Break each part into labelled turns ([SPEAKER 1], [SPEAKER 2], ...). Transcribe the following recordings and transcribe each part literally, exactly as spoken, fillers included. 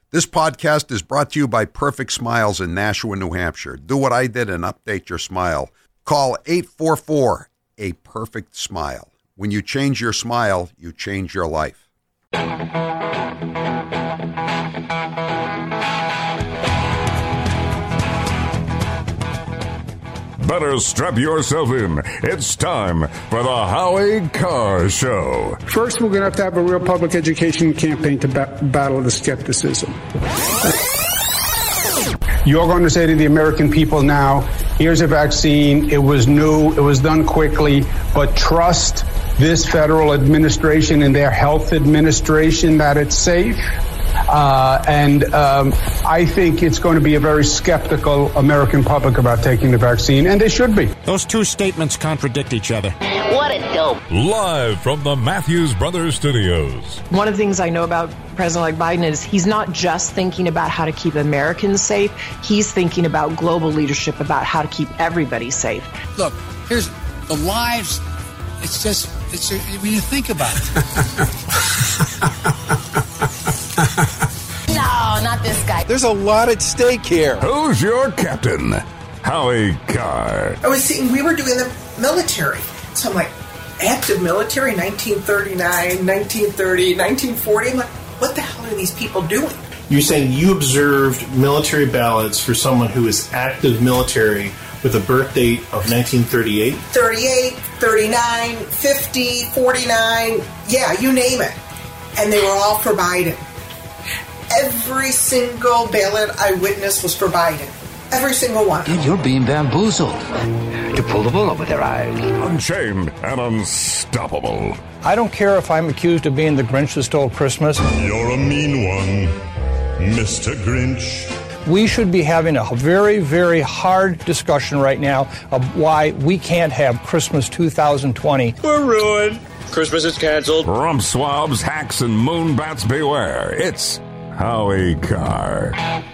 [SPEAKER 1] This podcast is brought to you by Perfect Smiles in Nashua, New Hampshire. Do what I did and update your smile. Call eight four four, A Perfect Smile. When you change your smile, you change your life.
[SPEAKER 2] Better strap yourself in. It's time for the Howie Carr Show.
[SPEAKER 3] First, we're going to have to have a real public education campaign to ba- battle the skepticism. You're going to say to the American people now, here's a vaccine. It was new. It was done quickly. But trust this federal administration and their health administration that it's safe. Uh, and um, I think it's going to be a very skeptical American public about taking the vaccine, and they should be.
[SPEAKER 4] Those two statements contradict each other.
[SPEAKER 5] What a dope.
[SPEAKER 2] Live from the Matthews Brothers Studios.
[SPEAKER 6] One of the things I know about President like Biden is he's not just thinking about how to keep Americans safe. He's thinking about global leadership, about how to keep everybody safe.
[SPEAKER 7] Look, here's the lives. It's just, it's when you think about it.
[SPEAKER 5] No, not this guy.
[SPEAKER 8] There's a lot at stake here.
[SPEAKER 2] Who's your captain? Howie Carr.
[SPEAKER 9] I was seeing, we were doing the military. So I'm like, active military, nineteen thirty-nine, nineteen thirty, nineteen forty. I'm like, what the hell are these people doing?
[SPEAKER 10] You're saying you observed military ballots for someone who is active military with a birth date of nineteen thirty-eight?
[SPEAKER 9] thirty-eight, thirty-nine, fifty, forty-nine, yeah, you name it. And they were all for Biden. Every single ballot I witnessed was for Biden. Every single one.
[SPEAKER 11] And you're being bamboozled. You pull the wool over their eyes.
[SPEAKER 2] Unchained and unstoppable.
[SPEAKER 12] I don't care if I'm accused of being the Grinch that stole Christmas.
[SPEAKER 13] You're a mean one, Mister Grinch.
[SPEAKER 12] We should be having a very, very hard discussion right now of why we can't have Christmas two thousand twenty.
[SPEAKER 14] We're ruined. Christmas is canceled.
[SPEAKER 2] Rump swabs, hacks, and moonbats beware. It's Howie Carr.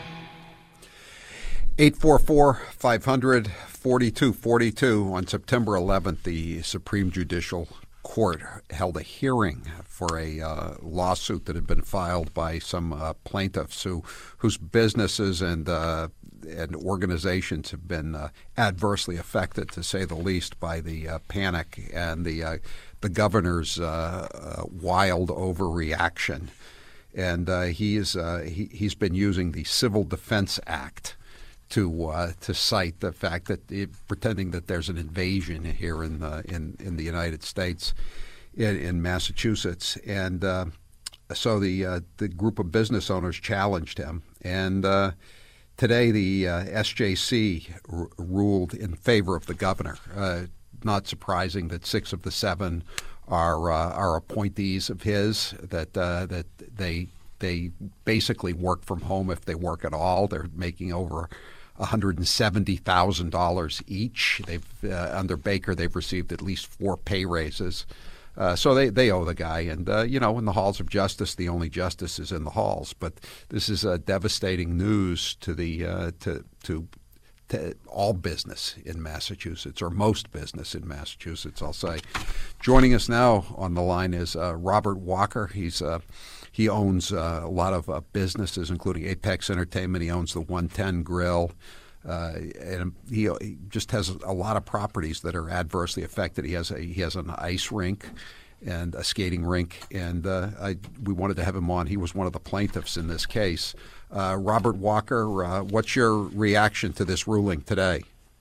[SPEAKER 1] eight four four, five hundred, forty-two forty-two. On September eleventh, the Supreme Judicial Court held a hearing for a uh, lawsuit that had been filed by some uh, plaintiffs who whose businesses and uh, and organizations have been uh, adversely affected, to say the least, by the uh, panic and the uh, the governor's uh, uh, wild overreaction. And uh, he is uh, he, he's been using the Civil Defense Act to uh, to cite the fact that it, pretending that there's an invasion here in the in, in the United States, in, in Massachusetts, and uh, so the uh, the group of business owners challenged him, and uh, today the uh, S J C r- ruled in favor of the governor. Uh, not surprising that six of the seven are uh, are appointees of his, that uh, that they they basically work from home if they work at all. They're making over one hundred seventy thousand dollars each. They've uh, under Baker, they've received at least four pay raises. Uh, so they, they owe the guy. And, uh, you know, in the halls of justice, the only justice is in the halls. But this is uh, devastating news to the uh, to to to all business in Massachusetts, or most business in Massachusetts, I'll say. Joining us now on the line is uh, Robert Walker. He's uh, he owns uh, a lot of uh, businesses, including Apex Entertainment. He owns the one ten Grill. Uh, and he, he just has a lot of properties that are adversely affected. He has a he has an ice rink and a skating rink, and uh, I, we wanted to have him on. He was one of the plaintiffs in this case. Uh, Robert Walker, uh, what's your reaction to this ruling today?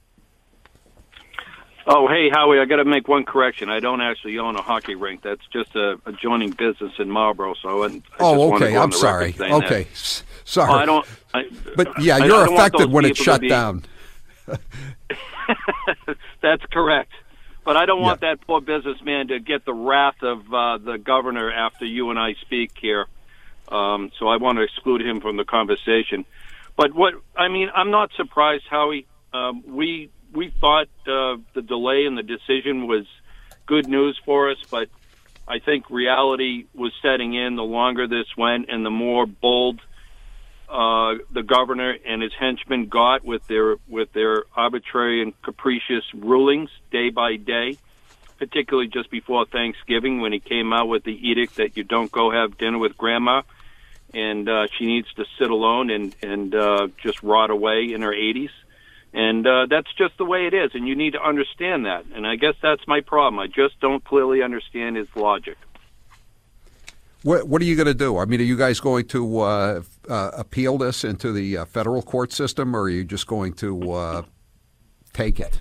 [SPEAKER 15] Oh, hey, Howie, I got to make one correction. I don't actually own a hockey rink. That's just a adjoining business in Marlboro. So I, I
[SPEAKER 1] oh,
[SPEAKER 15] just
[SPEAKER 1] okay. I'm sorry. Okay,
[SPEAKER 15] that.
[SPEAKER 1] S- sorry.
[SPEAKER 15] Oh, I don't. I,
[SPEAKER 1] but yeah,
[SPEAKER 15] I,
[SPEAKER 1] you're
[SPEAKER 15] I
[SPEAKER 1] affected when it's shut
[SPEAKER 15] be...
[SPEAKER 1] down.
[SPEAKER 15] That's correct. But I don't want
[SPEAKER 1] yeah.
[SPEAKER 15] that poor businessman to get the wrath of uh, the governor after you and I speak here. Um, so I want to exclude him from the conversation. But what I mean, I'm not surprised, Howie. Um, we we thought uh, the delay in the decision was good news for us, but I think reality was setting in the longer this went and the more bold uh, the governor and his henchmen got with their with their arbitrary and capricious rulings day by day, particularly just before Thanksgiving when he came out with the edict that you don't go have dinner with grandma. and uh, she needs to sit alone and and uh, just rot away in her eighties. And uh, that's just the way it is, and you need to understand that. And I guess that's my problem. I just don't clearly understand his logic.
[SPEAKER 1] What, what are you going to do? I mean, are you guys going to uh, uh, appeal this into the uh, federal court system, or are you just going to uh, take it?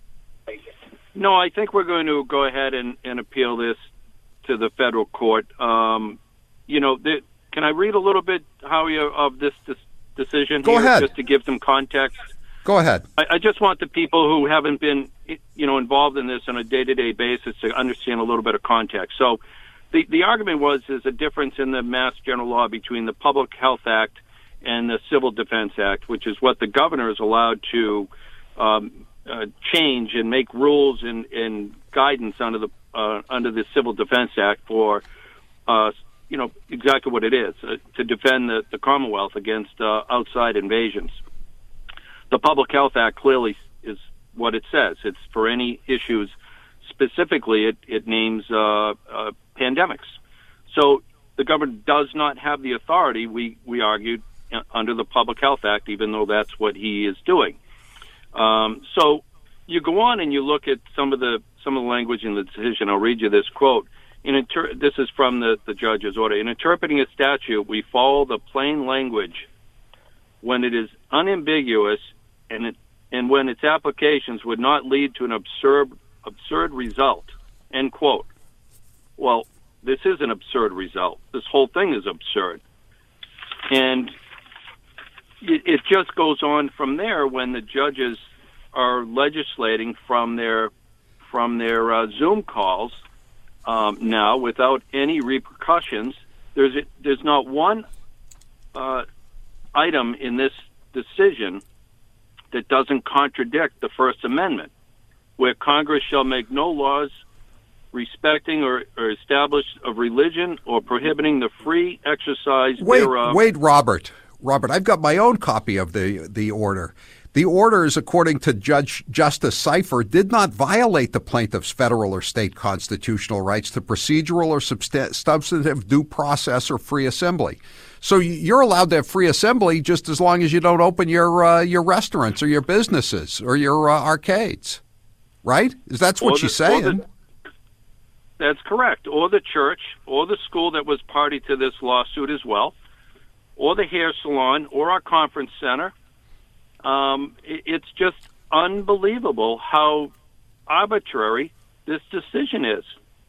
[SPEAKER 15] No, I think we're going to go ahead and, and appeal this to the federal court. Um, you know, the, can I read a little bit, Howie, of this, this decision
[SPEAKER 1] Go
[SPEAKER 15] here,
[SPEAKER 1] ahead.
[SPEAKER 15] just to give some context?
[SPEAKER 1] Go ahead.
[SPEAKER 15] I, I just want the people who haven't been, you know, involved in this on a day-to-day basis to understand a little bit of context. So the, the argument was there's a difference in the Mass General Law between the Public Health Act and the Civil Defense Act, which is what the governor is allowed to um, uh, change and make rules and, and guidance under the uh, under the Civil Defense Act for, uh, you know, exactly what it is, uh, to defend the, the Commonwealth against uh, outside invasions. The Public Health Act clearly is what it says. It's for any issues. Specifically, it, it names uh, uh, pandemics. So the government does not have the authority, we, we argued, uh, under the Public Health Act, even though that's what he is doing. Um, so you go on and you look at some of the some of the language in the decision. I'll read you this quote. In inter- this is from the, the judge's order. In interpreting a statute, we follow the plain language when it is unambiguous and it, and when its applications would not lead to an absurd absurd result, end quote. Well, this is an absurd result. This whole thing is absurd. And it, it just goes on from there when the judges are legislating from their from their uh, Zoom calls um, now without any repercussions. There's a, there's not one uh, item in this decision that doesn't contradict the First Amendment, where Congress shall make no laws respecting or, or establish of religion or prohibiting the free exercise
[SPEAKER 1] wait,
[SPEAKER 15] thereof.
[SPEAKER 1] Wait, Robert. Robert, I've got my own copy of the, the order. The orders, according to Judge Justice Cipher, did not violate the plaintiff's federal or state constitutional rights to procedural or subst- substantive due process or free assembly. So you're allowed to have free assembly just as long as you don't open your uh, your restaurants or your businesses or your uh, arcades, right? Is that's what
[SPEAKER 15] Or
[SPEAKER 1] she's
[SPEAKER 15] the- or
[SPEAKER 1] saying?
[SPEAKER 15] the- That's correct. Or the church, or the school that was party to this lawsuit as well, or the hair salon, or our conference center. Um, it, it's just unbelievable how arbitrary this decision is.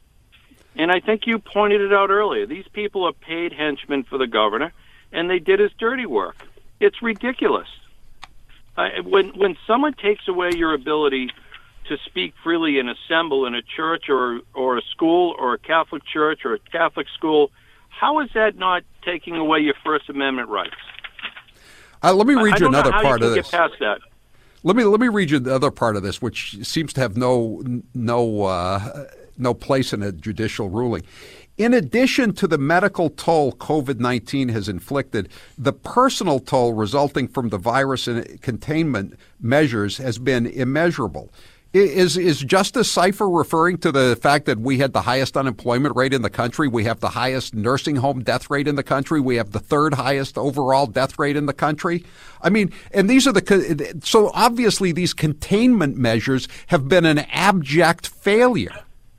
[SPEAKER 15] And I think you pointed it out earlier. These people are paid henchmen for the governor, and they did his dirty work. It's ridiculous. Uh, when when someone takes away your ability to speak freely and assemble in a church or or a school or a Catholic church or a Catholic school, how is that not taking away your First Amendment rights?
[SPEAKER 1] Uh, let me read
[SPEAKER 15] I, I
[SPEAKER 1] you
[SPEAKER 15] don't know
[SPEAKER 1] another
[SPEAKER 15] how
[SPEAKER 1] part
[SPEAKER 15] you
[SPEAKER 1] of
[SPEAKER 15] can
[SPEAKER 1] this.
[SPEAKER 15] Get past that.
[SPEAKER 1] Let me let me read you the other part of this, which seems to have no no uh, no place in a judicial ruling. In addition to the medical toll COVID nineteen has inflicted, the personal toll resulting from the virus and containment measures has been immeasurable. Is is Justice Cipher referring to the fact that we had the highest unemployment rate in the country? We have the highest nursing home death rate in the country. We have the third highest overall death rate in the country. I mean, and these are the, so obviously these containment measures have been an abject failure.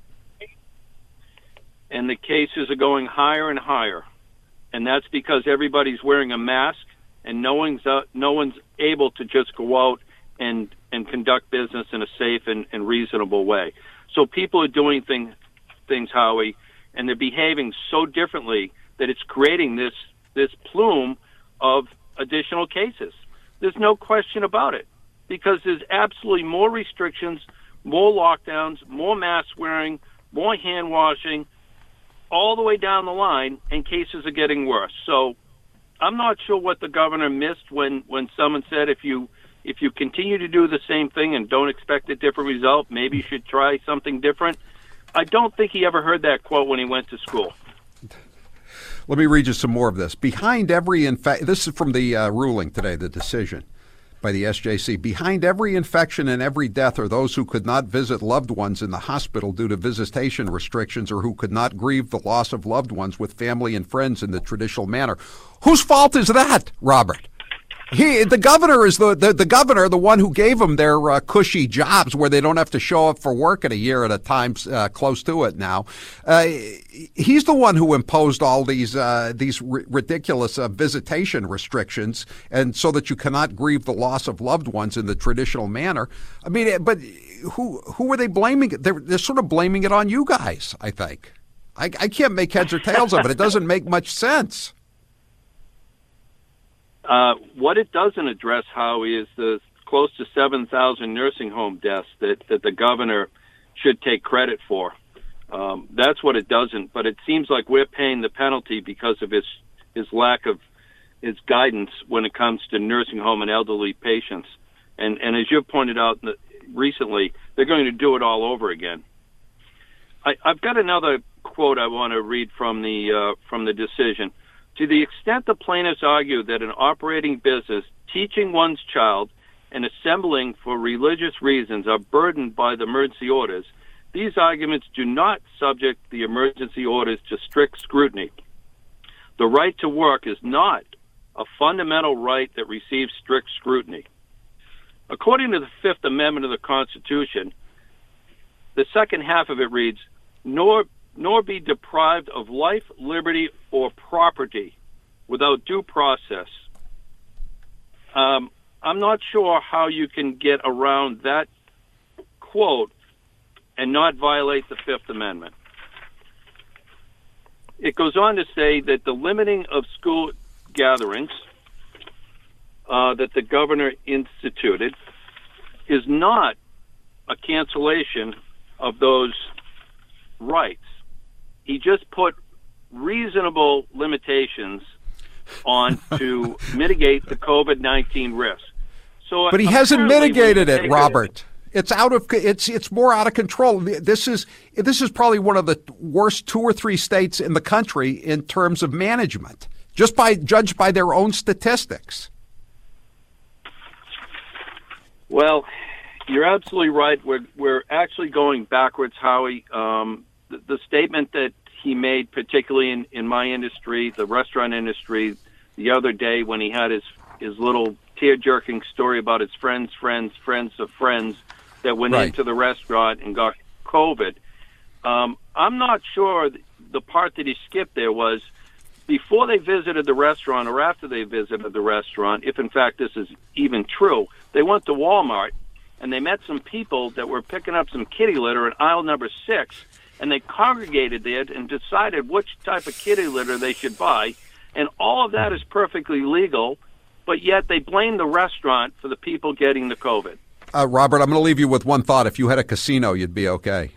[SPEAKER 15] And the cases are going higher and higher. And that's because everybody's wearing a mask and no one's, uh, no one's able to just go out and and conduct business in a safe and, and reasonable way. So people are doing thing, things, Howie, and they're behaving so differently that it's creating this this plume of additional cases. There's no question about it, because there's absolutely more restrictions, more lockdowns, more mask wearing, more hand washing, all the way down the line, and cases are getting worse. So I'm not sure what the governor missed when, when someone said if you If you continue to do the same thing and don't expect a different result, maybe you should try something different. I don't think he ever heard that quote when he went to school.
[SPEAKER 1] Let me read you some more of this. Behind every, in fact, this is from the uh, ruling today, the decision. by the S J C. Behind every infection and every death are those who could not visit loved ones in the hospital due to visitation restrictions or who could not grieve the loss of loved ones with family and friends in the traditional manner. Whose fault is that, Robert? He, the governor is the, the, the governor, the one who gave them their uh, cushy jobs where they don't have to show up for work at a year at a time, uh, close to it now. Uh, he's the one who imposed all these uh, these r- ridiculous uh, visitation restrictions, and so that you cannot grieve the loss of loved ones in the traditional manner. I mean, but who who are they blaming? They're, they're sort of blaming it on you guys, I think. I, I can't make heads or tails of it. It doesn't make much sense.
[SPEAKER 15] Uh, what it doesn't address, Howie, is the close to seven thousand nursing home deaths that, that the governor should take credit for. Um, that's what it doesn't. But it seems like we're paying the penalty because of his his lack of his guidance when it comes to nursing home and elderly patients. And, and as you've pointed out recently, they're going to do it all over again. I, I've got another quote I want to read from the uh, from the decision. To the extent the plaintiffs argue that an operating business, teaching one's child, and assembling for religious reasons are burdened by the emergency orders, these arguments do not subject the emergency orders to strict scrutiny. The right to work is not a fundamental right that receives strict scrutiny. According to the Fifth Amendment of the Constitution, the second half of it reads, nor nor be deprived of life, liberty, or property without due process. Um, I'm not sure how you can get around that quote and not violate the Fifth Amendment. It goes on to say that the limiting of school gatherings uh, that the governor instituted is not a cancellation of those rights. He just put reasonable limitations on to mitigate the COVID nineteen risk. So,
[SPEAKER 1] but he hasn't mitigated it, Robert. It's out of it's it's more out of control. This is this is probably one of the worst two or three states in the country in terms of management, just by judged by their own statistics.
[SPEAKER 15] Well, you're absolutely right. We're we're actually going backwards, Howie. Um, the, the statement that he made, particularly in, in my industry, the restaurant industry, the other day when he had his his little tear-jerking story about his friends, friends, friends of friends that went right into the restaurant and got COVID. Um, I'm not sure the part that he skipped there was before they visited the restaurant or after they visited the restaurant, if in fact this is even true, they went to Walmart and they met some people that were picking up some kitty litter in aisle number six, and they congregated there and decided which type of kitty litter they should buy. And all of that is perfectly legal, but yet they blame the restaurant for the people getting the COVID.
[SPEAKER 1] Uh, Robert, I'm going to leave you with one thought. If you had a casino, you'd be okay.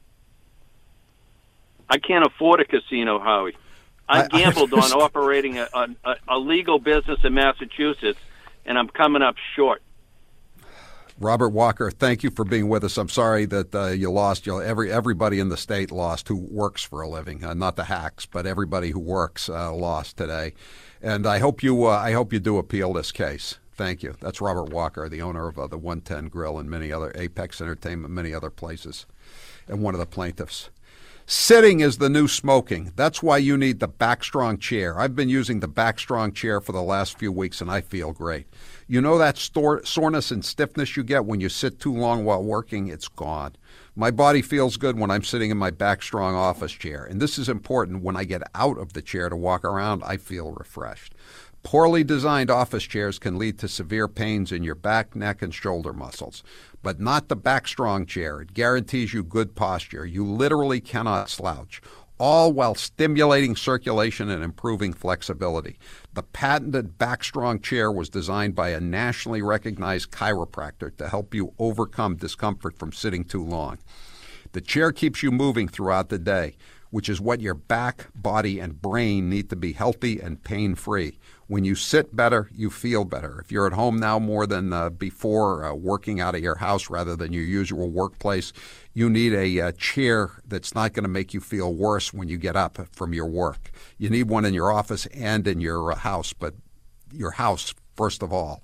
[SPEAKER 15] I can't afford a casino, Howie. I, I gambled I on operating a, a, a legal business in Massachusetts, and I'm coming up short.
[SPEAKER 1] Robert Walker, thank you for being with us. I'm sorry that uh, you lost. You know, every everybody in the state lost who works for a living, uh, not the hacks, but everybody who works uh, lost today. And I hope you uh, I hope you do appeal this case. Thank you. That's Robert Walker, the owner of uh, the one ten Grill and many other Apex Entertainment, many other places, and one of the plaintiffs. Sitting is the new smoking. That's why you need the Backstrong chair. I've been using the Backstrong chair for the last few weeks, and I feel great. You know that store, soreness and stiffness you get when you sit too long while working? It's gone. My body feels good when I'm sitting in my Backstrong office chair, and this is important. When I get out of the chair to walk around, I feel refreshed. Poorly designed office chairs can lead to severe pains in your back, neck, and shoulder muscles, but not the Backstrong chair. It guarantees you good posture. You literally cannot slouch, all while stimulating circulation and improving flexibility. The patented Backstrong chair was designed by a nationally recognized chiropractor to help you overcome discomfort from sitting too long. The chair keeps you moving throughout the day, which is what your back, body, and brain need to be healthy and pain-free. When you sit better, you feel better. If you're at home now more than uh, before, uh, working out of your house rather than your usual workplace, you need a uh, chair that's not going to make you feel worse when you get up from your work. You need one in your office and in your uh, house, but your house first of all.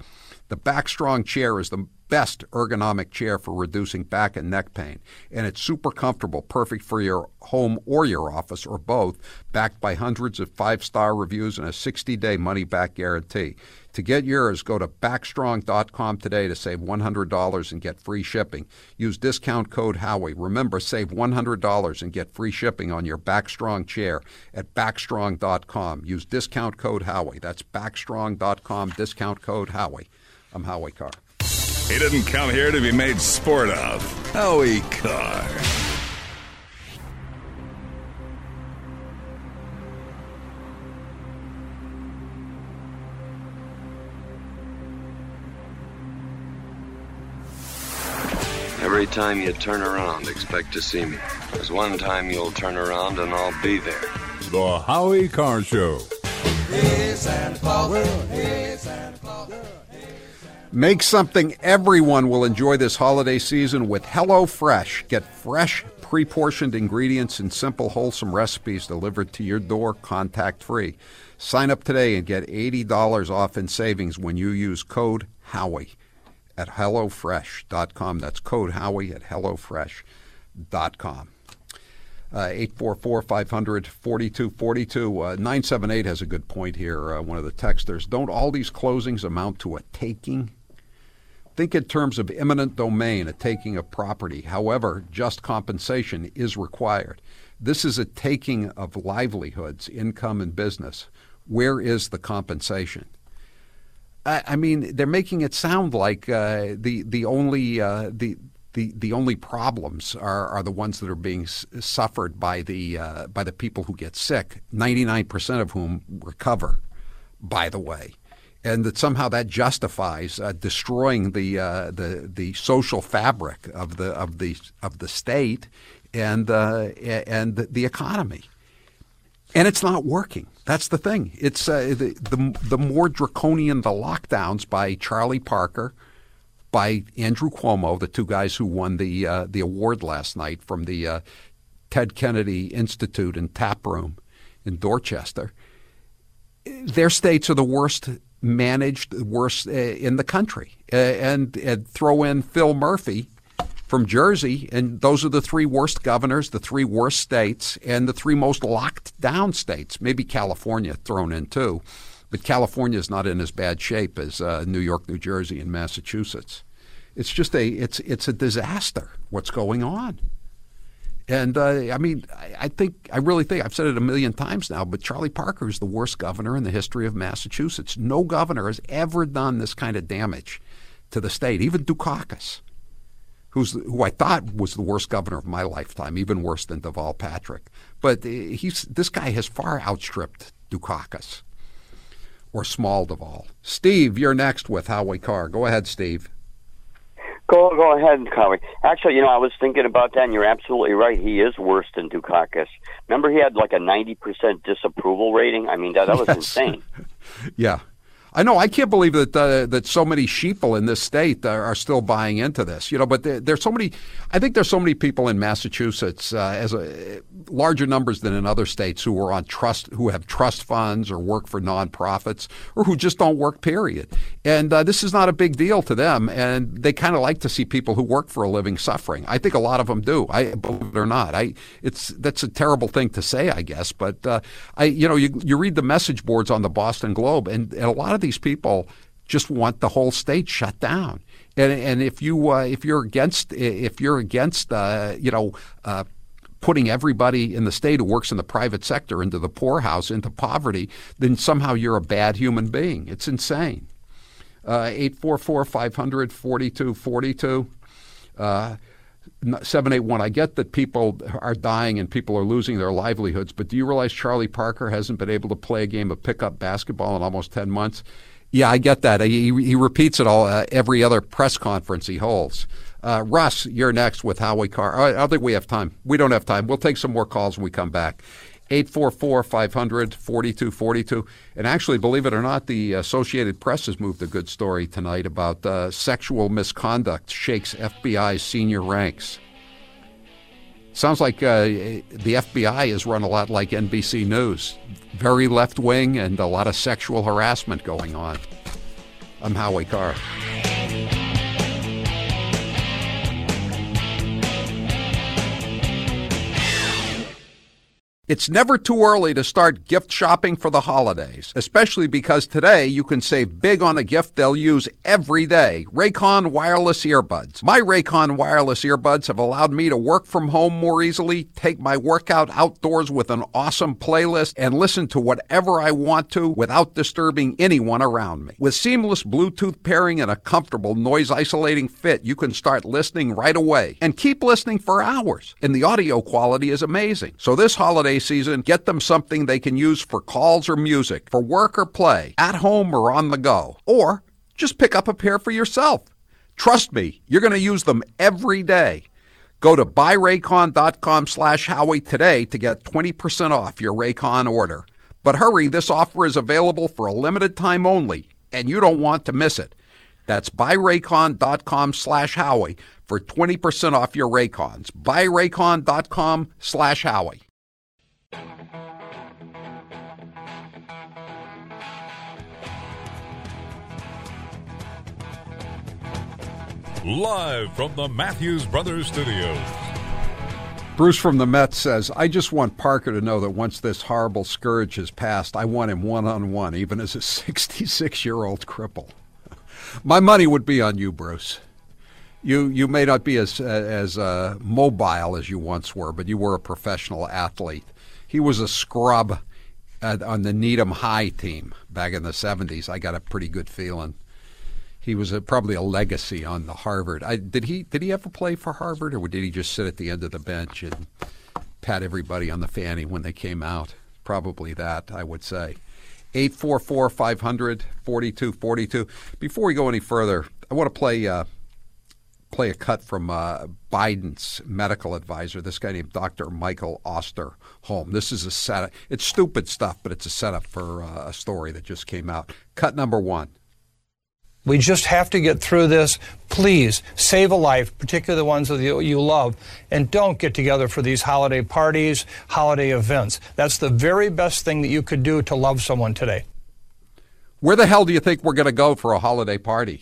[SPEAKER 1] The Backstrong chair is the best ergonomic chair for reducing back and neck pain, and it's super comfortable, perfect for your home or your office or both, backed by hundreds of five-star reviews and a sixty-day money-back guarantee. To get yours, go to Backstrong dot com today to save one hundred dollars and get free shipping. Use discount code Howie. Remember, save one hundred dollars and get free shipping on your Backstrong chair at Backstrong dot com. Use discount code Howie. That's Backstrong dot com, discount code Howie. I'm Howie Carr.
[SPEAKER 2] He didn't come here to be made sport of. Howie Carr.
[SPEAKER 16] Every time you turn around, expect to see me. There's one time you'll turn around and I'll be there.
[SPEAKER 2] The Howie Carr Show.
[SPEAKER 1] Hey, Santa Claus. Hey, Santa Claus. Make something everyone will enjoy this holiday season with HelloFresh. Get fresh, pre-portioned ingredients and simple, wholesome recipes delivered to your door contact-free. Sign up today and get eighty dollars off in savings when you use code Howie at hello fresh dot com. That's code Howie at hello fresh dot com. Uh, eight four four, five hundred, forty-two forty-two. Uh, nine seven eight has a good point here, uh, one of the texters. Don't all these closings amount to a taking? Think in terms of eminent domain, a taking of property. However, just compensation is required. This is a taking of livelihoods, income, and business. Where is the compensation? I, I mean, they're making it sound like uh, the the only uh, the the the only problems are, are the ones that are being s- suffered by the uh, by the people who get sick. ninety-nine percent of whom recover, by the way. And that somehow that justifies uh, destroying the uh, the the social fabric of the of the of the state and uh, and the economy, and it's not working. That's the thing. It's uh, the, the the more draconian the lockdowns by Charlie Parker, by Andrew Cuomo, the two guys who won the uh, the award last night from the uh, Ted Kennedy Institute and Tap Room in Dorchester. Their states are the worst managed, worst uh, in the country. Uh, and, and throw in Phil Murphy from Jersey, and those are the three worst governors, the three worst states, and the three most locked down states. Maybe California thrown in too, but California is not in as bad shape as uh, New York, New Jersey, and Massachusetts. It's just a it's it's a disaster what's going on. And, uh, I mean, I, I think, I really think, I've said it a million times now, but Charlie Parker is the worst governor in the history of Massachusetts. No governor has ever done this kind of damage to the state. Even Dukakis, who's who I thought was the worst governor of my lifetime, even worse than Deval Patrick. But he's this guy has far outstripped Dukakis or Small Deval. Steve, you're next with Howie Carr. Go ahead, Steve.
[SPEAKER 17] Go go ahead, Howie. Actually, you know, I was thinking about that, and you're absolutely right. He is worse than Dukakis. Remember, he had like a ninety percent disapproval rating? I mean, that, that was
[SPEAKER 1] Yes.
[SPEAKER 17] insane.
[SPEAKER 1] Yeah. I know. I can't believe that uh, that so many sheeple in this state are, are still buying into this. You know, but there, there's so many. I think there's so many people in Massachusetts, uh, as a larger numbers than in other states, who are on trust, who have trust funds or work for nonprofits, or who just don't work. Period. And uh, this is not a big deal to them, and they kind of like to see people who work for a living suffering. I think a lot of them do. I believe it or not. I it's that's a terrible thing to say, I guess. But uh, I, you know, you you read the message boards on the Boston Globe, and, and a lot of these people just want the whole state shut down. And and if you uh, if you're against if you're against uh, you know uh, putting everybody in the state who works in the private sector into the poorhouse, into poverty, then somehow you're a bad human being. It's insane. Uh, eight four four, five hundred, forty-two forty-two. Uh, seven eight one, I get that people are dying and people are losing their livelihoods, but do you realize Charlie Parker hasn't been able to play a game of pickup basketball in almost ten months? Yeah, I get that. He, he repeats it all uh, every other press conference he holds. Uh, Russ, you're next with Howie Carr. I, I don't think we have time. We don't have time. We'll take some more calls when we come back. eight four four, five hundred, forty-two forty-two. And actually, believe it or not, the Associated Press has moved a good story tonight about uh, sexual misconduct shakes F B I's senior ranks. Sounds like uh, the F B I is run a lot like N B C News. Very left-wing and a lot of sexual harassment going on. I'm Howie Carr. It's never too early to start gift shopping for the holidays, especially because today you can save big on a gift they'll use every day. Raycon wireless earbuds. My Raycon wireless earbuds have allowed me to work from home more easily, take my workout outdoors with an awesome playlist, and listen to whatever I want to without disturbing anyone around me. With seamless Bluetooth pairing and a comfortable noise-isolating fit, you can start listening right away and keep listening for hours. And the audio quality is amazing. So this holiday season, get them something they can use for calls or music, for work or play, at home or on the go. Or just pick up a pair for yourself. Trust me, you're going to use them every day. Go to buyraycon.com slash Howie today to get twenty percent off your Raycon order. But hurry, this offer is available for a limited time only, and you don't want to miss it. That's buyraycon.com slash Howie for twenty percent off your Raycons. Buyraycon.com slash Howie.
[SPEAKER 2] Live from the Matthews Brothers Studios.
[SPEAKER 1] Bruce from the Mets says, I just want Parker to know that once this horrible scourge has passed, I want him one-on-one, even as a sixty-six-year-old cripple. My money would be on you, Bruce. You you may not be as, as uh, mobile as you once were, but you were a professional athlete. He was a scrub at, on the Needham High team back in the seventies. I got a pretty good feeling. He was a, probably a legacy on the Harvard. I, did he did he ever play for Harvard, or did he just sit at the end of the bench and pat everybody on the fanny when they came out? Probably that, I would say. eight four four, five hundred, forty-two forty-two. Before we go any further, I want to play uh, play a cut from uh, Biden's medical advisor, this guy named Doctor Michael Osterholm. This is a setup. It's stupid stuff, but it's a setup for uh, a story that just came out. Cut number one.
[SPEAKER 12] We just have to get through this. Please save a life, particularly the ones that you, you love, and don't get together for these holiday parties, holiday events. That's the very best thing that you could do to love someone today.
[SPEAKER 1] Where the hell do you think we're going to go for a holiday party?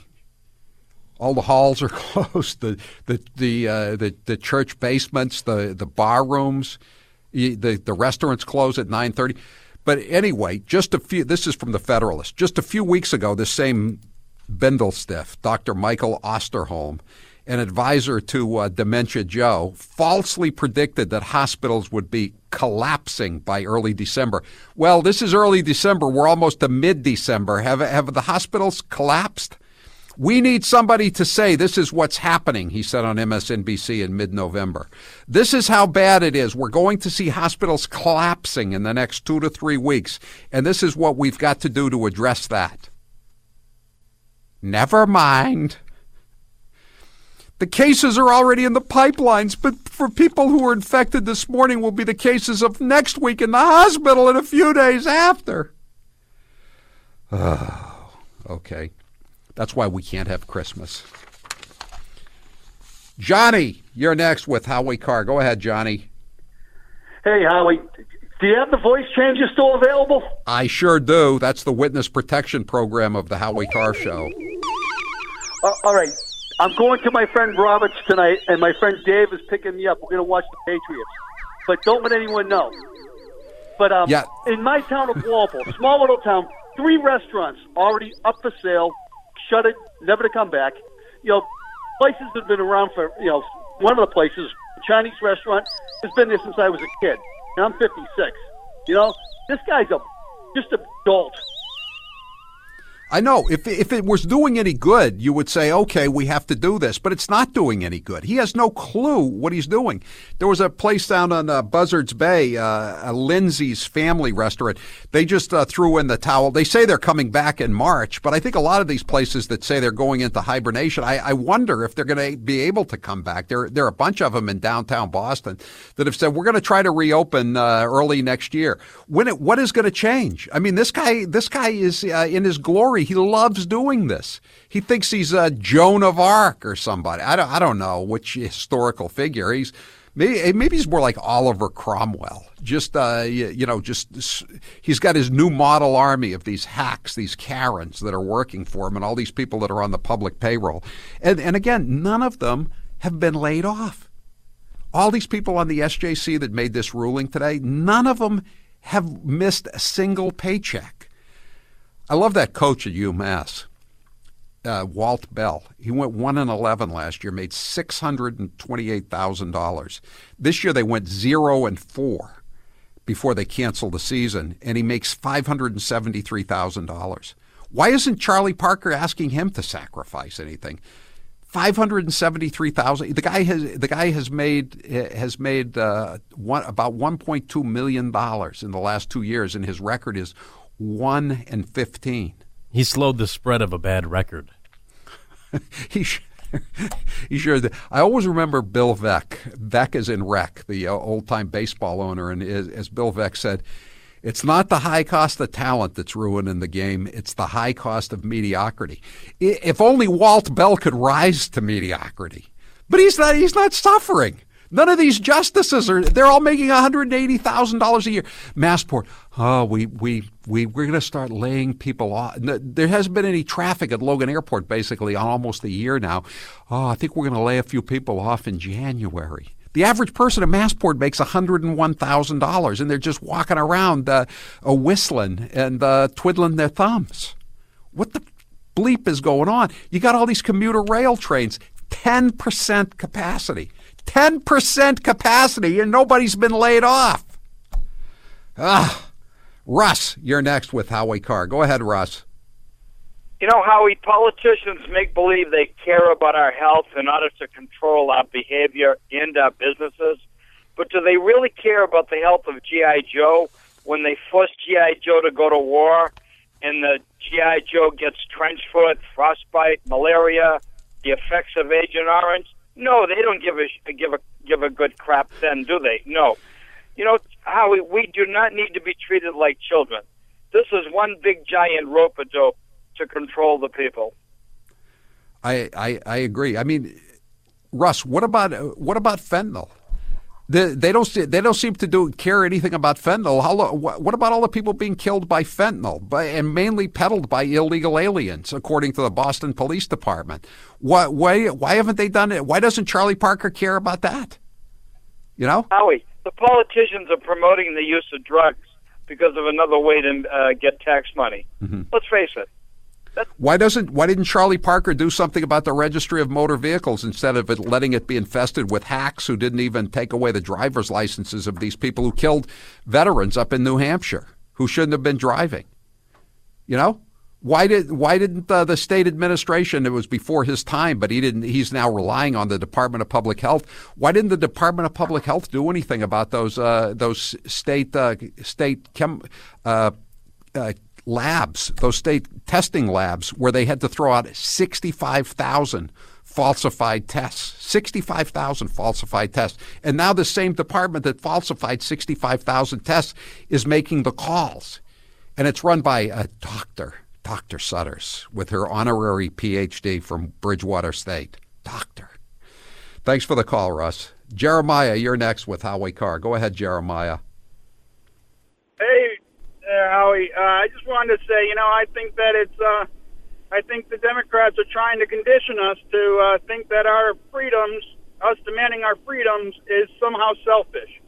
[SPEAKER 1] All the halls are closed. The the the uh, the, the church basements, the the bar rooms, the the restaurants close at nine thirty. But anyway, just a few. This is from the Federalist. Just a few weeks ago, this same Bindlestiff, Doctor Michael Osterholm, an advisor to uh, Dementia Joe, falsely predicted that hospitals would be collapsing by early December. Well, this is early December. We're almost to mid-December. Have, have the hospitals collapsed? We need somebody to say this is what's happening, he said on M S N B C in mid-November. This is how bad it is. We're going to see hospitals collapsing in the next two to three weeks, and this is what we've got to do to address that. Never mind. The cases are already in the pipelines, but for people who were infected this morning will be the cases of next week in the hospital and a few days after. Oh, okay. That's why we can't have Christmas. Johnny, you're next with Howie Carr. Go ahead, Johnny.
[SPEAKER 18] Hey, Howie. Do you have the voice changer still available?
[SPEAKER 1] I sure do. That's the witness protection program of the Howie Carr Show.
[SPEAKER 18] Uh, all right. I'm going to my friend Roberts tonight, and my friend Dave is picking me up. We're going to watch the Patriots. But don't let anyone know. But um, yeah. In my town of Walpole, small little town, three restaurants already up for sale, shuttered, never to come back. You know, places that have been around for, you know, one of the places, a Chinese restaurant, has been there since I was a kid. And I'm fifty-six. You know, this guy's a just a dolt.
[SPEAKER 1] I know. If if it was doing any good, you would say, okay, we have to do this. But it's not doing any good. He has no clue what he's doing. There was a place down on uh, Buzzards Bay, uh, a Lindsay's family restaurant. They just uh, threw in the towel. They say they're coming back in March, but I think a lot of these places that say they're going into hibernation, I, I wonder if they're going to be able to come back. There, there are a bunch of them in downtown Boston that have said, we're going to try to reopen uh, early next year. When it, what is going to change? I mean, this guy, this guy is uh, in his glory. He loves doing this. He thinks he's uh, Joan of Arc or somebody. I don't, I don't know which historical figure. He's maybe, maybe he's more like Oliver Cromwell. Just, uh, you, you know, just he's got his new model army of these hacks, these Karens that are working for him, and all these people that are on the public payroll. And, and again, none of them have been laid off. All these people on the S J C that made this ruling today, none of them have missed a single paycheck. I love that coach at UMass, uh, Walt Bell. He went one and eleven last year, made six hundred twenty-eight thousand dollars. This year they went zero and four before they canceled the season, and he makes five hundred seventy-three thousand dollars. Why isn't Charlie Parker asking him to sacrifice anything? Five hundred seventy-three thousand. The guy has the guy has made has made uh, one, about one point two million dollars in the last two years, and his record is one and fifteen.
[SPEAKER 19] He slowed the spread of a bad record.
[SPEAKER 1] he sure, he sure did. I always remember Bill Veeck. Veeck is in Rec, the uh, old time baseball owner, and as, as Bill Veeck said, it's not the high cost of talent that's ruining the game. It's the high cost of mediocrity. If only Walt Bell could rise to mediocrity. But he's not, he's not suffering. None of these justices are, they're all making one hundred eighty thousand dollars a year. Massport, oh, we, we, we, we're going to start laying people off. There hasn't been any traffic at Logan Airport basically on almost a year now. Oh, I think we're going to lay a few people off in January. The average person at Massport makes one hundred one thousand dollars, and they're just walking around uh, uh, whistling and uh, twiddling their thumbs. What the bleep is going on? You got all these commuter rail trains, ten percent capacity. ten percent capacity, and nobody's been laid off. Ah, Russ, you're next with Howie Carr. Go ahead, Russ.
[SPEAKER 20] You know, Howie, politicians make believe they care about our health in order to control our behavior and our businesses. But do they really care about the health of G I. Joe when they force G I. Joe to go to war and the G I. Joe gets trench foot, frostbite, malaria, the effects of Agent Orange? No, they don't give a give a give a good crap then, do they? No. You know, Howie, we do not need to be treated like children. This is one big giant rope-a-dope to control the people.
[SPEAKER 1] I, I I agree. I mean, Russ, what about what about fentanyl? They, they don't they don't seem to do care anything about fentanyl. How, what about all the people being killed by fentanyl, by, and mainly peddled by illegal aliens, according to the Boston Police Department? Why why why haven't they done it? Why doesn't Charlie Parker care about that? You know,
[SPEAKER 20] Howie, the politicians are promoting the use of drugs because of another way to uh, get tax money. Mm-hmm. Let's face it.
[SPEAKER 1] Why doesn't why didn't Charlie Parker do something about the registry of motor vehicles instead of it letting it be infested with hacks who didn't even take away the driver's licenses of these people who killed veterans up in New Hampshire who shouldn't have been driving? You know, why did why didn't uh, the state administration? It was before his time, but he didn't. He's now relying on the Department of Public Health. Why didn't the Department of Public Health do anything about those uh, those state uh, state chem uh, uh, labs, those state testing labs, where they had to throw out sixty-five thousand falsified tests, sixty-five thousand falsified tests. And now the same department that falsified sixty-five thousand tests is making the calls. And it's run by a doctor, Doctor Sutters, with her honorary P H D from Bridgewater State. Doctor. Thanks for the call, Russ. Jeremiah, you're next with Howie Carr. Go ahead, Jeremiah.
[SPEAKER 21] Hey, Uh, Howie, uh, I just wanted to say, you know, I think that it's, uh, I think the Democrats are trying to condition us to uh, think that our freedoms, us demanding our freedoms, is somehow selfish.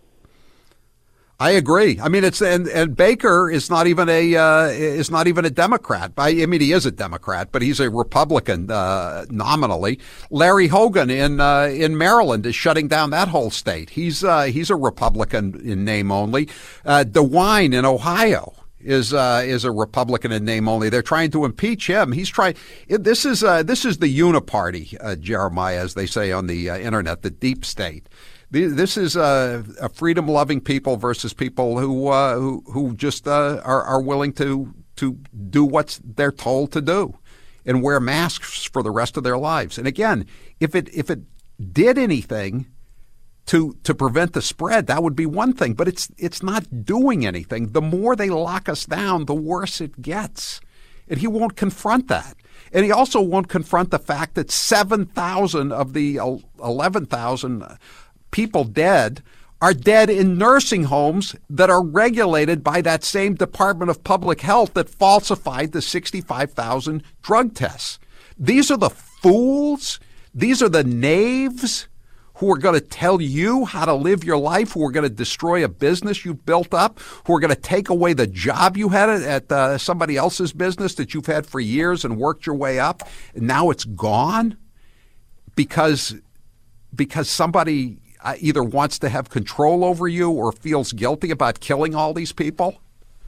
[SPEAKER 1] I agree. I mean, it's and, and Baker is not even a uh, is not even a Democrat. I, I mean, he is a Democrat, but he's a Republican uh, nominally. Larry Hogan in uh, in Maryland is shutting down that whole state. He's uh, he's a Republican in name only. Uh, DeWine in Ohio is uh, is a Republican in name only. They're trying to impeach him. He's trying. This is uh, this is the uniparty, uh, Jeremiah, as they say on the uh, internet, the deep state. This is uh, a freedom-loving people versus people who uh, who, who just uh, are, are willing to to do what they're told to do and wear masks for the rest of their lives. And again, if it if it did anything to to prevent the spread, that would be one thing. But it's it's not doing anything. The more they lock us down, the worse it gets. And he won't confront that. And he also won't confront the fact that seven thousand of the eleven thousand people dead are dead in nursing homes that are regulated by that same Department of Public Health that falsified the sixty-five thousand drug tests. These are the fools, these are the knaves who are going to tell you how to live your life, who are going to destroy a business you've built up, who are going to take away the job you had at uh, somebody else's business that you've had for years and worked your way up, and now it's gone because because somebody either wants to have control over you or feels guilty about killing all these people?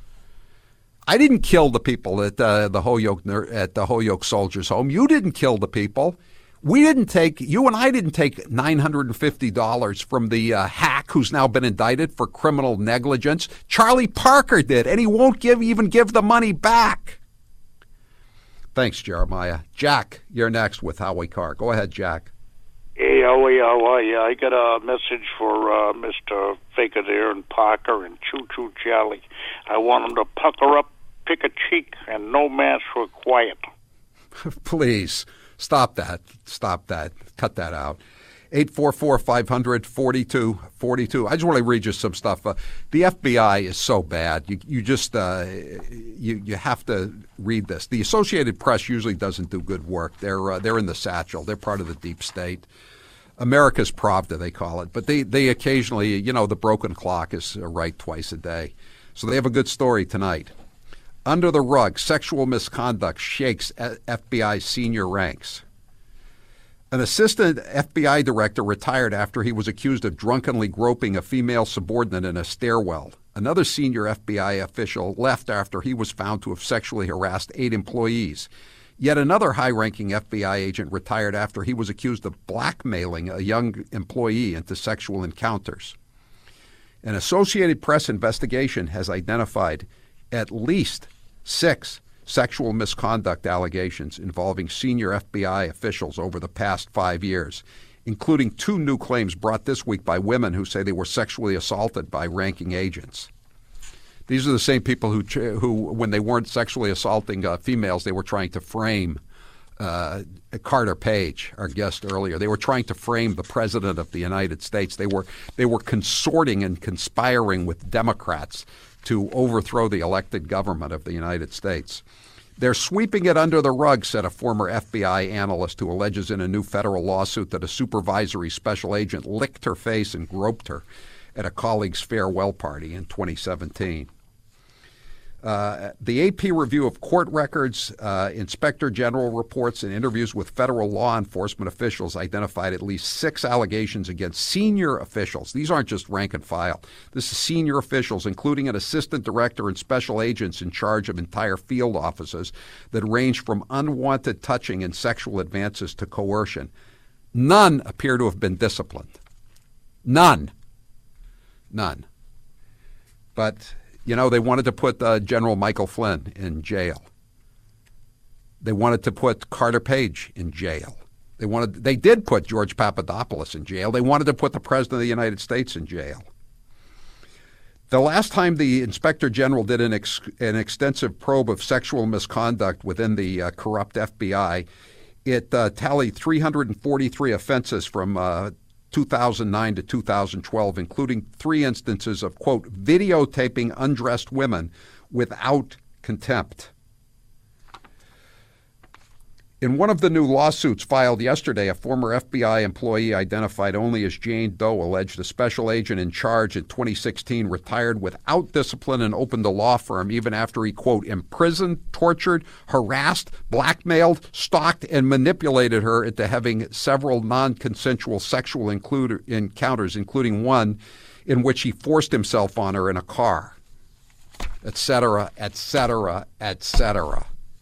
[SPEAKER 1] I didn't kill the people at uh, the Holyoke at the Holyoke Soldiers Home. You didn't kill the people. We didn't take, you and I didn't take nine hundred fifty dollars from the uh, hack who's now been indicted for criminal negligence. Charlie Parker did, and he won't give even give the money back. Thanks, Jeremiah. Jack, you're next with Howie Carr. Go ahead, Jack.
[SPEAKER 3] Hey, Howie, how are you? I got a message for uh, Mister Faker there and Parker and Choo Choo Charlie. I want them to pucker up, pick a cheek, and no mask required.
[SPEAKER 1] Please. Stop that. Stop that. Cut that out. eight four four, five hundred, forty-two forty-two. I just want to read you some stuff. Uh, the F B I is so bad. You you just uh, you you have to read this. The Associated Press usually doesn't do good work. They're uh, they're in the satchel. They're part of the deep state. America's Pravda, they call it. But they, they occasionally, you know, the broken clock is right twice a day. So they have a good story tonight. Under the rug, sexual misconduct shakes F B I senior ranks. An assistant F B I director retired after he was accused of drunkenly groping a female subordinate in a stairwell. Another senior F B I official left after he was found to have sexually harassed eight employees. Yet another high-ranking F B I agent retired after he was accused of blackmailing a young employee into sexual encounters. An Associated Press investigation has identified at least six sexual misconduct allegations involving senior F B I officials over the past five years, including two new claims brought this week by women who say they were sexually assaulted by ranking agents. These are the same people who, who when they weren't sexually assaulting uh, females, they were trying to frame uh, Carter Page, our guest earlier. They were trying to frame the President of the United States. They were they were consorting and conspiring with Democrats to overthrow the elected government of the United States. They're sweeping it under the rug, said a former F B I analyst who alleges in a new federal lawsuit that a supervisory special agent licked her face and groped her at a colleague's farewell party in twenty seventeen. Uh, the A P review of court records, uh, inspector general reports, and interviews with federal law enforcement officials identified at least six allegations against senior officials. These aren't just rank and file. This is senior officials, including an assistant director and special agents in charge of entire field offices that range from unwanted touching and sexual advances to coercion. None appear to have been disciplined. None. None. But you know, they wanted to put uh, General Michael Flynn in jail. They wanted to put Carter Page in jail. They wanted. They did put George Papadopoulos in jail. They wanted to put the President of the United States in jail. The last time the Inspector General did an, ex, an extensive probe of sexual misconduct within the uh, corrupt F B I, it uh, tallied three hundred forty-three offenses from uh, two thousand nine to two thousand twelve, including three instances of, quote, videotaping undressed women without contempt. In one of the new lawsuits filed yesterday, a former F B I employee identified only as Jane Doe alleged a special agent in charge in twenty sixteen retired without discipline and opened a law firm even after he, quote, imprisoned, tortured, harassed, blackmailed, stalked, and manipulated her into having several non-consensual sexual include, encounters, including one in which he forced himself on her in a car, et cetera, et cetera, et cetera.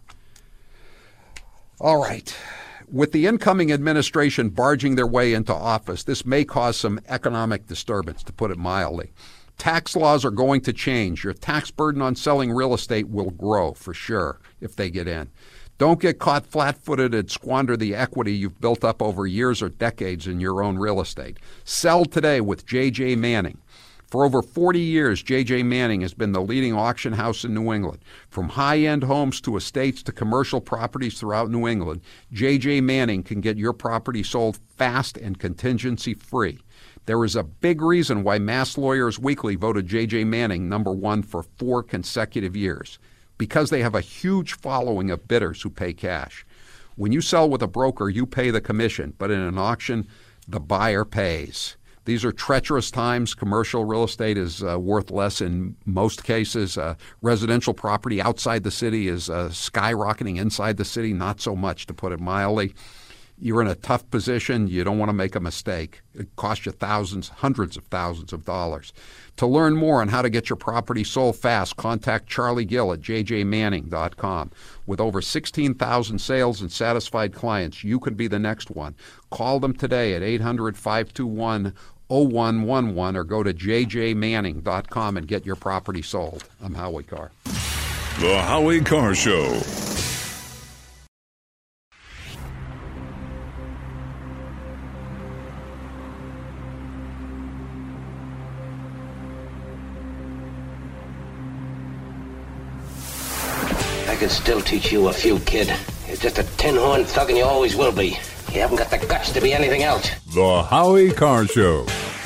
[SPEAKER 1] All right. With the incoming administration barging their way into office, this may cause some economic disturbance, to put it mildly. Tax laws are going to change. Your tax burden on selling real estate will grow, for sure, if they get in. Don't get caught flat-footed and squander the equity you've built up over years or decades in your own real estate. Sell today with J J Manning. For over forty years, J J Manning has been the leading auction house in New England. From high-end homes to estates to commercial properties throughout New England, J J Manning can get your property sold fast and contingency-free. There is a big reason why Mass Lawyers Weekly voted J J Manning number one for four consecutive years. Because they have a huge following of bidders who pay cash. When you sell with a broker, you pay the commission, but in an auction, the buyer pays. These are treacherous times. Commercial real estate is uh, worth less in most cases. Uh, residential property outside the city is uh, skyrocketing. Inside the city, not so much, to put it mildly. You're in a tough position. You don't want to make a mistake. It costs you thousands, hundreds of thousands of dollars. To learn more on how to get your property sold fast, contact Charlie Gill at j j manning dot com. With over sixteen thousand sales and satisfied clients, you could be the next one. Call them today at eight hundred, five two one, oh one one one or go to j j manning dot com and get your property sold. I'm Howie Carr.
[SPEAKER 2] The Howie Carr Show.
[SPEAKER 11] I can still teach you a few, kid. You're just a tin-horn thug and you always will be. You haven't got the guts to be anything else.
[SPEAKER 2] The Howie Carr Show.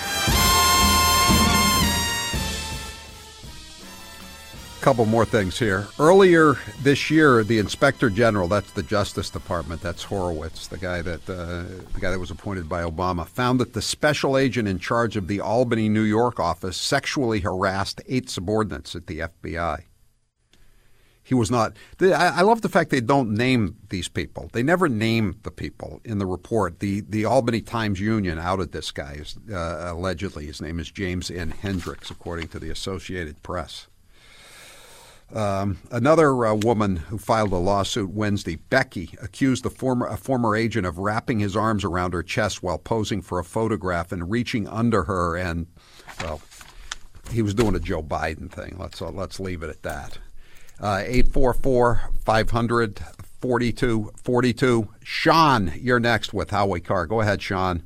[SPEAKER 1] Couple more things here. Earlier this year, the Inspector General, that's the Justice Department, that's Horowitz, the guy that uh, the guy that was appointed by Obama, found that the special agent in charge of the Albany, New York office sexually harassed eight subordinates at the F B I. He was not. I love the fact they don't name these people. They never name the people in the report. The the Albany Times-Union outed this guy, uh, allegedly. His name is James N. Hendricks, according to the Associated Press. Um, another uh, woman who filed a lawsuit Wednesday, Becky, accused the former a former agent of wrapping his arms around her chest while posing for a photograph and reaching under her. And, well, he was doing a Joe Biden thing. Let's uh, let's leave it at that. Uh, eight four four, five hundred, forty-two forty-two. Sean, you're next with Howie Carr. Go ahead, Sean.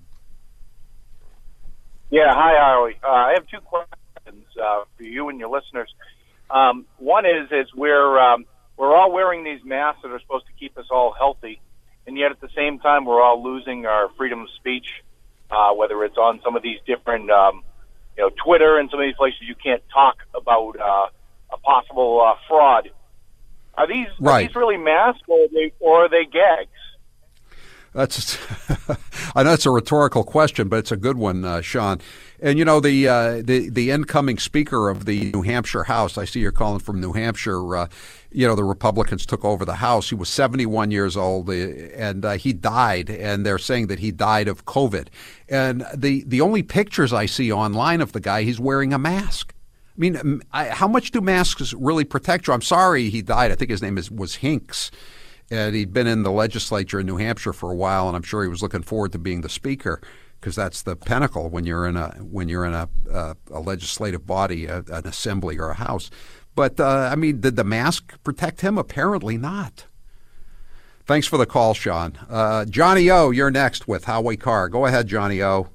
[SPEAKER 4] Yeah, hi, Howie. Uh, I have two questions uh, for you and your listeners. Um, one is, is we're, um, we're all wearing these masks that are supposed to keep us all healthy, and yet at the same time we're all losing our freedom of speech, uh, whether it's on some of these different, um, you know, Twitter and some of these places you can't talk about uh, a possible uh, fraud. Are these
[SPEAKER 1] right.
[SPEAKER 4] are these really masks, or are they, or are they gags?
[SPEAKER 1] That's I know it's a rhetorical question, but it's a good one, uh, Sean. And you know the uh, the the incoming Speaker of the New Hampshire House. I see you're calling from New Hampshire. Uh, you know the Republicans took over the House. He was seventy-one years old, uh, and uh, he died. And they're saying that he died of COVID. And the the only pictures I see online of the guy, he's wearing a mask. I mean, I, how much do masks really protect you? I'm sorry he died. I think his name is, was Hinks. And he'd been in the legislature in New Hampshire for a while, and I'm sure he was looking forward to being the speaker, because that's the pinnacle when you're in a when you're in a uh, a legislative body, a, an assembly or a house. But uh, I mean, did the mask protect him? Apparently not. Thanks for the call, Sean. Uh, Johnny O, you're next with Howie Carr. Go ahead, Johnny O.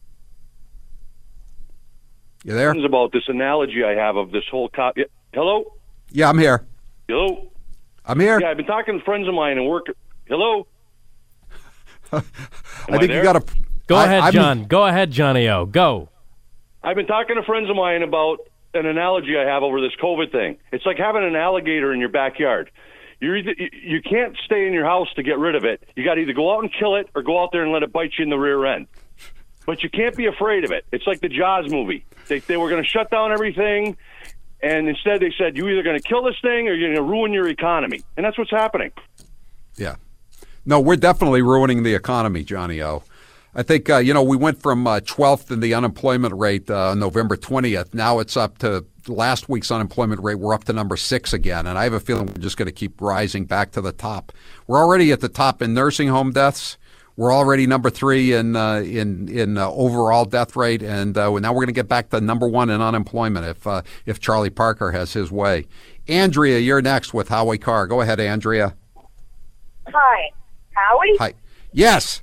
[SPEAKER 1] You there?
[SPEAKER 22] About this analogy I have of this whole cop. Yeah. Hello?
[SPEAKER 1] Yeah, I'm here.
[SPEAKER 22] Hello?
[SPEAKER 1] I'm here.
[SPEAKER 22] Yeah, I've been talking to friends of mine and work. Hello?
[SPEAKER 1] I think I you got to.
[SPEAKER 19] Go
[SPEAKER 1] I,
[SPEAKER 19] ahead,
[SPEAKER 1] I'm,
[SPEAKER 19] John. Go ahead, Johnny O. Go.
[SPEAKER 22] I've been talking to friends of mine about an analogy I have over this COVID thing. It's like having an alligator in your backyard. You're either, you can't stay in your house to get rid of it. You got to either go out and kill it or go out there and let it bite you in the rear end. But you can't be afraid of it. It's like the Jaws movie. They, they were going to shut down everything, and instead they said, you're either going to kill this thing or you're going to ruin your economy. And that's what's happening.
[SPEAKER 1] Yeah. No, we're definitely ruining the economy, Johnny O. I think, uh, you know, we went from uh, twelfth in the unemployment rate uh, on November twentieth. Now it's up to last week's unemployment rate. We're up to number six again. And I have a feeling we're just going to keep rising back to the top. We're already at the top in nursing home deaths. We're already number three in uh, in in uh, overall death rate, and uh, now we're going to get back to number one in unemployment if uh, if Charlie Parker has his way. Andrea, you're next with Howie Carr. Go ahead, Andrea.
[SPEAKER 23] Hi, Howie.
[SPEAKER 1] Hi. Yes.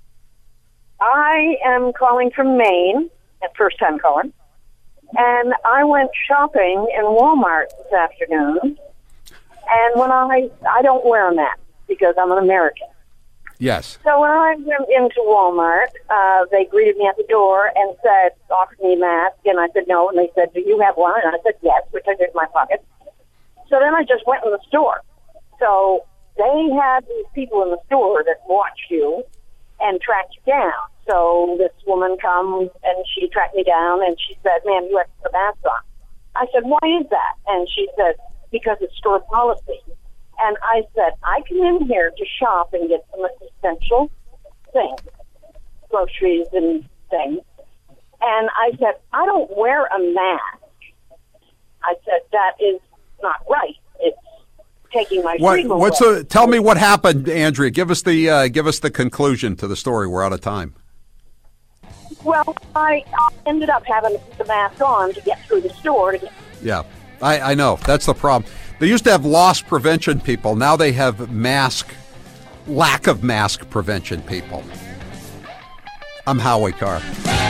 [SPEAKER 23] I am calling from Maine, first time calling, and I went shopping in Walmart this afternoon, and when I I don't wear a mask because I'm an American.
[SPEAKER 1] Yes.
[SPEAKER 23] So when I went into Walmart, uh, they greeted me at the door and said, offered me a mask, and I said no, and they said, do you have one? And I said yes, which I did in my pocket. So then I just went in the store. So they had these people in the store that watched you and tracked you down. So this woman comes and she tracked me down and she said, ma'am, you have to put a mask on. I said, why is that? And she said, because it's store policy. And I said, I come in here to shop and get some essential things, groceries and things. And I said, I don't wear a mask. I said, that is not right. It's taking my
[SPEAKER 1] what,
[SPEAKER 23] freedom
[SPEAKER 1] what's
[SPEAKER 23] away.
[SPEAKER 1] the, tell me what happened, Andrea. Give us the uh, give us the conclusion to the story. We're out of time.
[SPEAKER 23] Well, I ended up having to put the mask on to get through the store. To get-
[SPEAKER 1] yeah, I, I know. That's the problem. They used to have loss prevention people. Now they have mask, lack of mask prevention people. I'm Howie Carr.